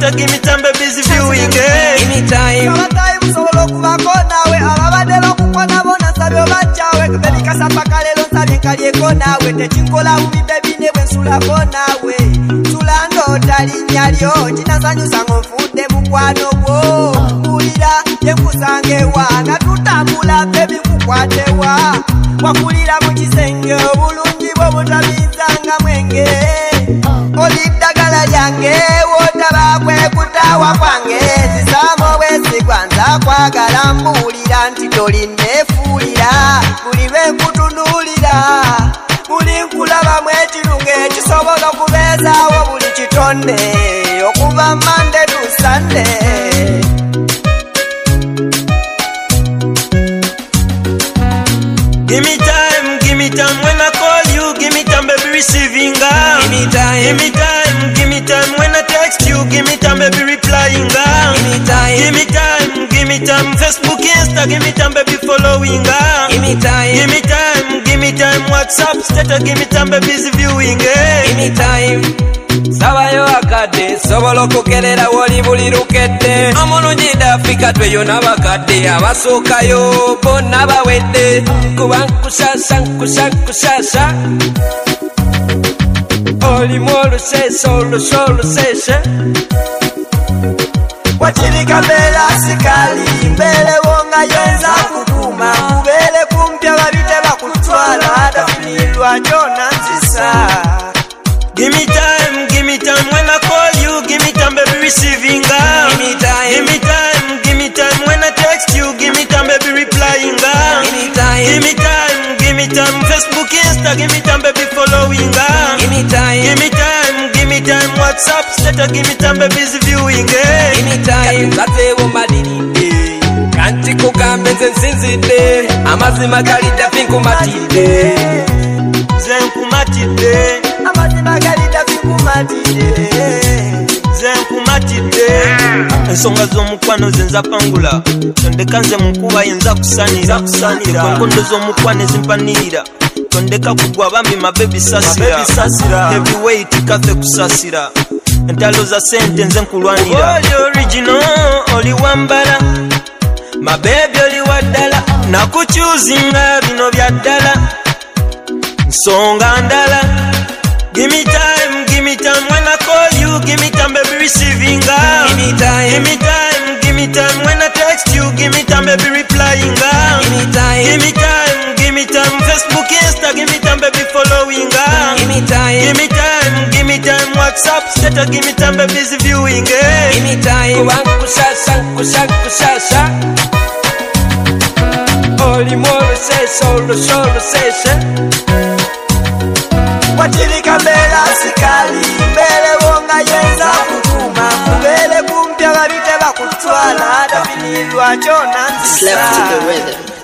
Better give me time, baby's viewing. Give me time. Solo kubakona we ababadelo kukona bona sabyo bachawe kubeli kasapa kalelo sabye kaliyeko nawe techinkola ubi baby ne bwensula kona we tulando talinyalyo kinasanyusa ngonfude mukwano gwo kulira yekusangewa na tutambula baby kukwatewa wakulira mu kisenge obulungi bwo butabizanga mwenge olidagala lyange wotaba kwe kutawa kwange zisamo bwesi kwanza kwagala mbulira nti tolinnefuulira buli lwe nkutunuulira buli nkulaba mwekirungo ekisobola okubeezaawo buli kitonde okuva Monday to Sunday. Give me time when I call you. Give me time, baby, receiving. Give me time when I text you. Give me time, baby, replying. Give me time, Facebook, Insta. Give me time, baby, following. Give me time, WhatsApp, status. Give me time, baby, viewing. Give me time. Sabayo akade sobolo kukelera woli buli lukete omulungi ndafika tweyo n'abakadde abasookayo bonna bawedde kuba nkushasha olimu olusese wakirika mbeera sikali mbeerewo nga yenza kukuma kubeere kumpya babite bakutwala dafinirwa kyona nzisa. Give me time when I call you. Give me time, baby, receiving. Give me time when I text you. Give me time, baby, replying. Give me time, Facebook, Insta. Give me time, baby, following. Give me time, WhatsApp, status. Give me time, baby, viewing. Give me time. Katewo madini kanti kugambe nsinzide amazima galida finkumatide zenkumatide amazima galida finkumatide zenkumatide ensonga z'omukwano zenza pangula tondeka nze munkuba yenza kusanira enkondo z'omukwano ezimpanirira tondeka kugwa bambi mabebi sasira heavyweight kafe kusasira entalo za sente nze nkulwanira oli original oli wambala mabebi oli waddala nakuchuzinga bino bya ddala nsonga ndala. Give me time when I call you. Give me time, baby, receiving. Give me time when I text you. Give me time, baby, replying. Give me time, Facebook, Insta. Give me time, baby, following. Give me time, WhatsApp, status. Give me time, baby, viewing. Give me time. Kuba nkushasha olimu olusese wakirika mbeera sikali mbeerewo nga yenza kutuma kubeere kumpya babite bakutwala dafinirwa kyona nzisa.